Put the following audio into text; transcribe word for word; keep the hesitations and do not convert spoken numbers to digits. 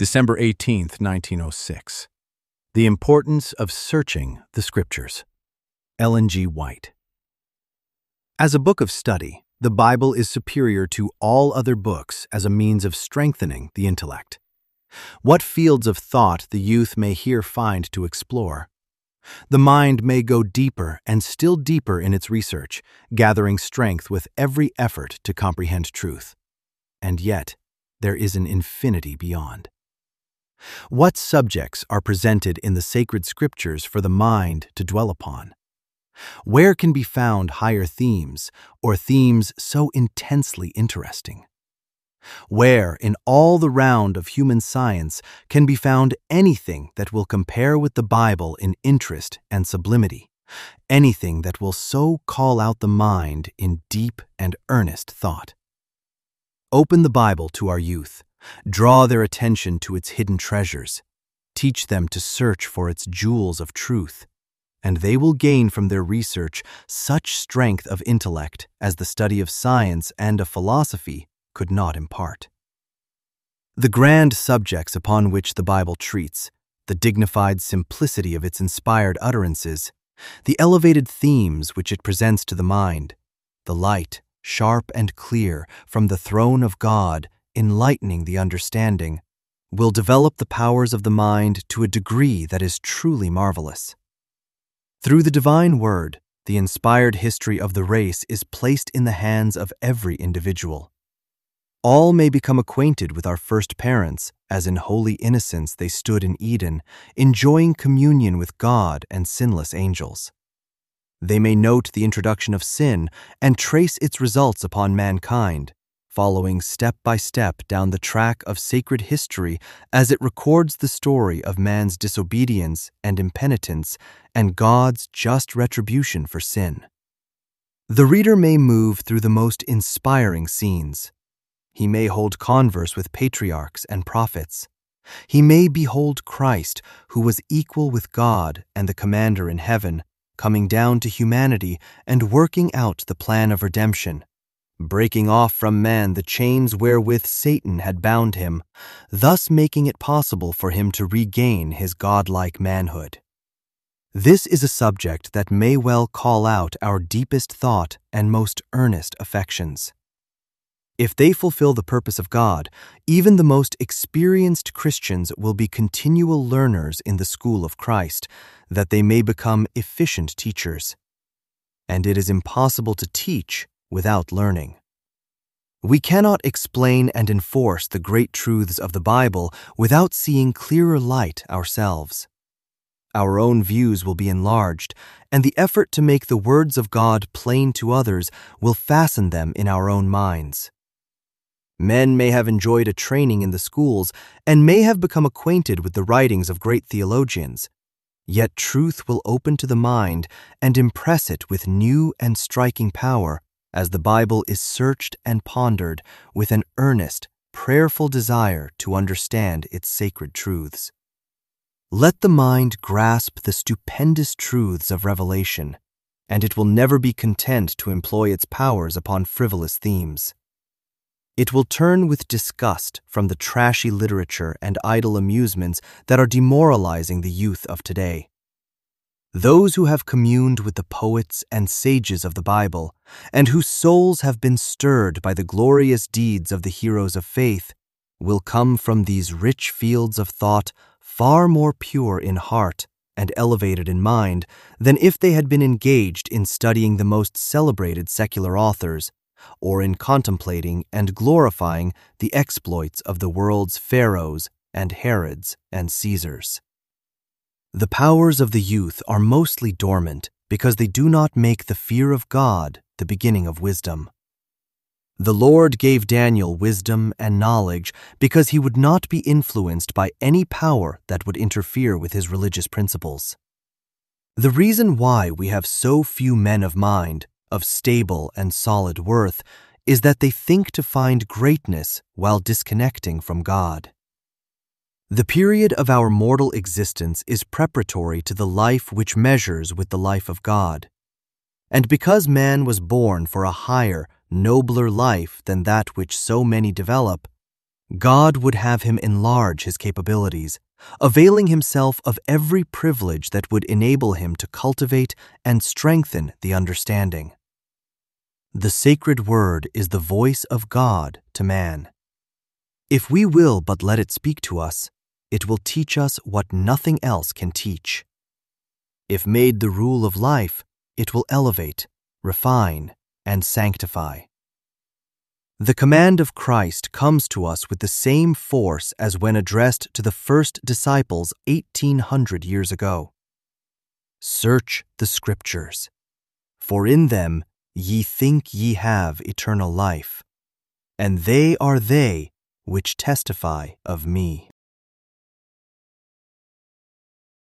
December eighteenth, nineteen oh six. The Importance of Searching the Scriptures. Ellen G. White. As a book of study, the Bible is superior to all other books as a means of strengthening the intellect. What fields of thought the youth may here find to explore. The mind may go deeper and still deeper in its research, gathering strength with every effort to comprehend truth. And yet, there is an infinity beyond. What subjects are presented in the sacred scriptures for the mind to dwell upon? Where can be found higher themes, or themes so intensely interesting? Where, in all the round of human science, can be found anything that will compare with the Bible in interest and sublimity, anything that will so call out the mind in deep and earnest thought? Open the Bible to our youth. Draw their attention to its hidden treasures. Teach them to search for its jewels of truth, and they will gain from their research such strength of intellect as the study of science and of philosophy could not impart. The grand subjects upon which the Bible treats, the dignified simplicity of its inspired utterances, the elevated themes which it presents to the mind, the light, sharp and clear, from the throne of God, enlightening the understanding, will develop the powers of the mind to a degree that is truly marvelous. Through the divine word, the inspired history of the race is placed in the hands of every individual. All may become acquainted with our first parents, as in holy innocence they stood in Eden, enjoying communion with God and sinless angels. They may note the introduction of sin and trace its results upon mankind, following step by step down the track of sacred history as it records the story of man's disobedience and impenitence and God's just retribution for sin. The reader may move through the most inspiring scenes. He may hold converse with patriarchs and prophets. He may behold Christ, who was equal with God and the Commander in heaven, coming down to humanity and working out the plan of redemption, breaking off from man the chains wherewith Satan had bound him, thus making it possible for him to regain his godlike manhood. This is a subject that may well call out our deepest thought and most earnest affections. If they fulfill the purpose of God, even the most experienced Christians will be continual learners in the school of Christ, that they may become efficient teachers. And it is impossible to teach without learning. We cannot explain and enforce the great truths of the Bible without seeing clearer light ourselves. Our own views will be enlarged, and the effort to make the words of God plain to others will fasten them in our own minds. Men may have enjoyed a training in the schools and may have become acquainted with the writings of great theologians, yet truth will open to the mind and impress it with new and striking power as the Bible is searched and pondered with an earnest, prayerful desire to understand its sacred truths. Let the mind grasp the stupendous truths of Revelation, and it will never be content to employ its powers upon frivolous themes. It will turn with disgust from the trashy literature and idle amusements that are demoralizing the youth of today. Those who have communed with the poets and sages of the Bible, and whose souls have been stirred by the glorious deeds of the heroes of faith, will come from these rich fields of thought far more pure in heart and elevated in mind than if they had been engaged in studying the most celebrated secular authors, or in contemplating and glorifying the exploits of the world's pharaohs and Herods and Caesars. The powers of the youth are mostly dormant because they do not make the fear of God the beginning of wisdom. The Lord gave Daniel wisdom and knowledge because he would not be influenced by any power that would interfere with his religious principles. The reason why we have so few men of mind, of stable and solid worth, is that they think to find greatness while disconnecting from God. The period of our mortal existence is preparatory to the life which measures with the life of God. And because man was born for a higher, nobler life than that which so many develop, God would have him enlarge his capabilities, availing himself of every privilege that would enable him to cultivate and strengthen the understanding. The sacred word is the voice of God to man. If we will but let it speak to us, it will teach us what nothing else can teach. If made the rule of life, it will elevate, refine, and sanctify. The command of Christ comes to us with the same force as when addressed to the first disciples eighteen hundred years ago. Search the Scriptures, for in them ye think ye have eternal life, and they are they which testify of me.